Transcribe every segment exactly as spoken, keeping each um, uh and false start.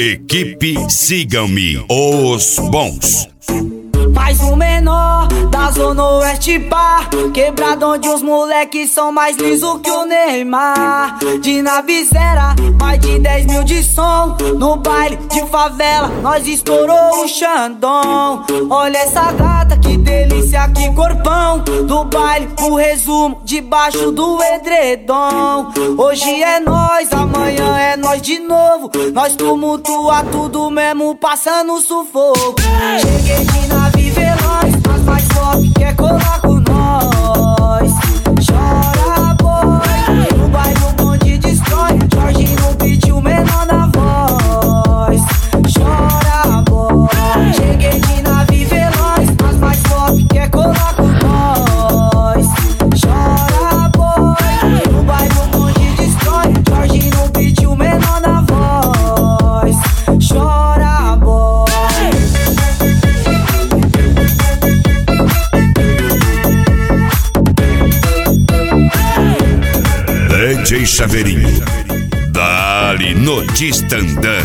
Equipe Sigam-me, os bons. Mais um menor da Zona Oeste pá, quebrado onde os moleques são mais liso que o Neymar. De Navizera, mais de dez mil de som. No baile de favela, nós estourou o Xandão. Olha essa gata, que delícia, que corpão. Do baile, o resumo, debaixo do edredom. Hoje é nós, amanhã é nós de novo. Nós tumultua tudo mesmo, passando sufoco. Cheguei de nave veloz, mas mais top, quer colar com nós. Chora, boy, no baile o bonde destrói. Jorge no beat, o menor na voz. Chora, boy, cheguei de nave veloz, mas mais top, quer colar com nós. Chora, boy, no baile o bonde destrói. Jorge no beat, o menor na voz. Chora, boy. D J Chaveirinho, dali no Distandã.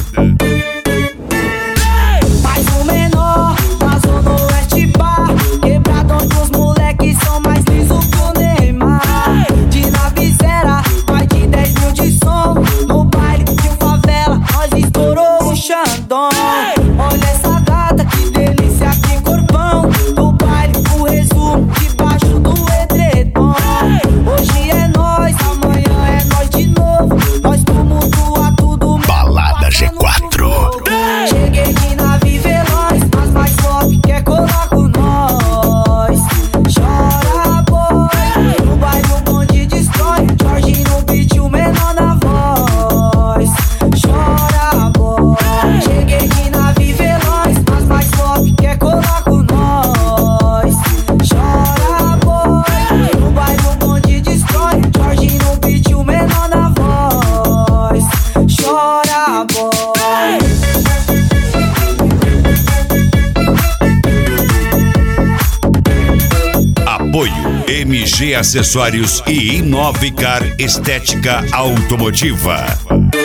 Mais um menor da Zona Oeste pá, quebrado onde os moleques são mais liso que o Neymar. De Navizera, mais de dez mil de som. No baile de favela, nós estourou o Xandão. Olha essa gata, que delícia, que corpão. Do baile, o resumo, debaixo do edredom. Hoje é nós, amanhã é nós de novo. Nós tumultua tudo mesmo, Balada G quatro. cheguei de nave veloz, mas mais top, quer colar com nós. Chora, boy, no baile o bonde destrói. Jorge no beat, o menor na voz. Chora, boy, cheguei de nave veloz, mas mais top, quer colar com nós. Chora, boy, no baile o bonde destrói. Jorge no beat, o menor na voz. Chora, boy. Apoio M G Acessórios e Inovicar Estética Automotiva.